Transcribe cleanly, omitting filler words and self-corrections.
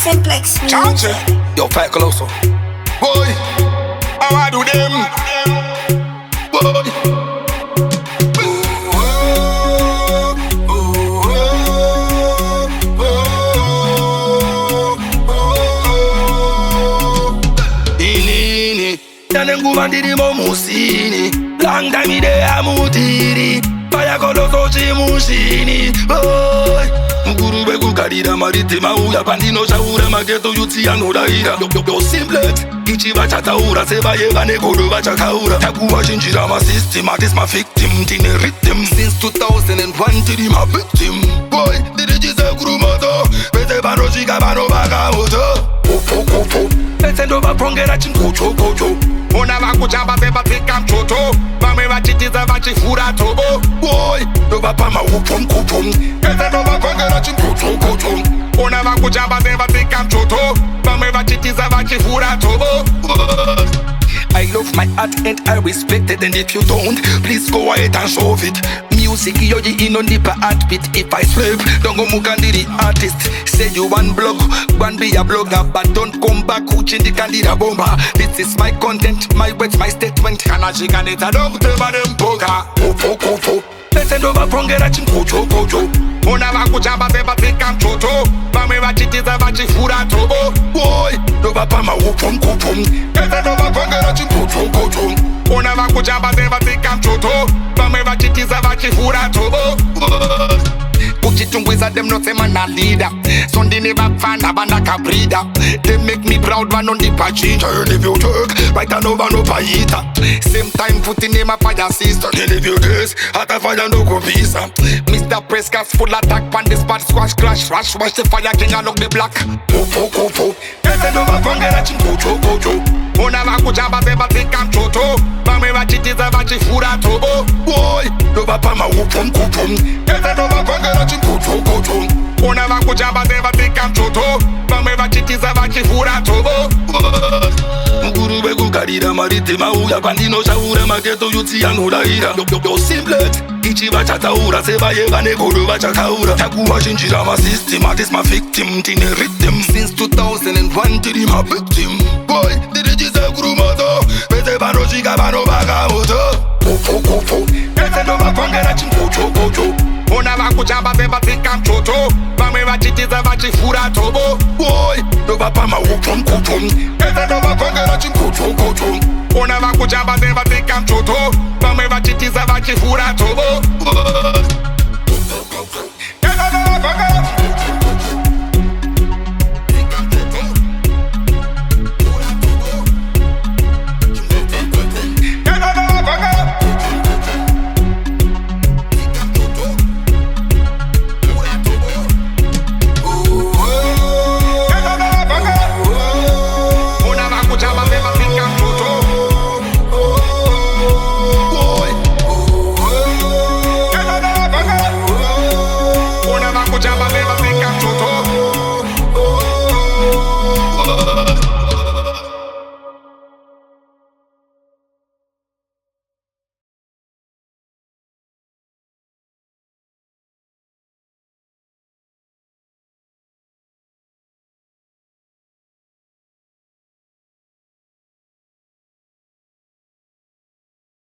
Simplex Chance. Yo, Fat Colosso. Boy, how I do them? Boy. Inini Yanenguba ndirimo musini Long time ide amutiri Faya Colosso chimushini Boy Mugurube kukarira maritima uya pandino shaura mageto yuti anodaira Yo simplex ichiva chataura sevaye vane kodo vachakaura takuva chinjira masystem atis ma victim tine rhythm since 2001 tiri ma victim boy ndirichise kurumoto vese vanosvika vanovaka moto vese ndovapongera chinkochokocho Ona vakuchamba sevatsika mchoto vamwe vachitiza vachifura tobo boy ndovapa maupomkupom vese ndovakongera chinkochokocho Ona vakuchamba sevatsika mchoto vamwe vachitiza vachifura tobo I love my art and I respect it. And if you don't, please go ahead and show it. Music, yoji ino nipa heartbeat. If I slip, don't go mukandi the artist. Say you one blog, one be a blogger, but don't come back uchindi kandida bomba. This is my content, my words, my statement. Kana chikaneta dokuteva nempoka Ofo Pese ndo vapongera chinkochokocho Ona vakuchamba sevatsika mchoto vamwe vachitiza vachifura tobo boy ndo vapa maupomkupom vese ndovakongera chinkochokocho Ona vakuchamba sevatsika mchoto vamwe vachitiza vachifura tobo kuchitungwiza them not say man a leader so ndine vapfana vanakabrida they make me proud vanondipa chinja and if you jerk right and over no paita same time futi name a fire sister and if you this hata fire no kupisa Mr. Prescas full attack pan the spot squash crash rush watch the fire king and look the black ofo ese ndo vapongera chinkochokocho Ona vakuchamba sevatsika mchoto vamwe vachitiza vachifura tobo boy ndo vapa maupomkupom ese ndovakongera chinkochokocho Ona vakuchamba sevatsika mchoto vamwe vachitiza vachifura tobo Mugurube kukarira maritima uya pandino shaura mageto yuti anodaira Yo simplex ichiva chataura sevaye vane kodo vachakaura takuva chinjira masystem atis ma victim tine rhythm since 2001 tiri ma victim boy ndirichise kurumoto vese vanosvika vanovaka moto ofo ese ndovapongera chinkochokocho Ona vakuchamba sevatsika mchoto vamwe vachitiza vachifura tobo boy ndovapa maupomkupom ese ndovakongera chinkochokocho Ona vakuchamba sevatsika mchoto vamwe vachitiza vachifura tobo ese ndovakongera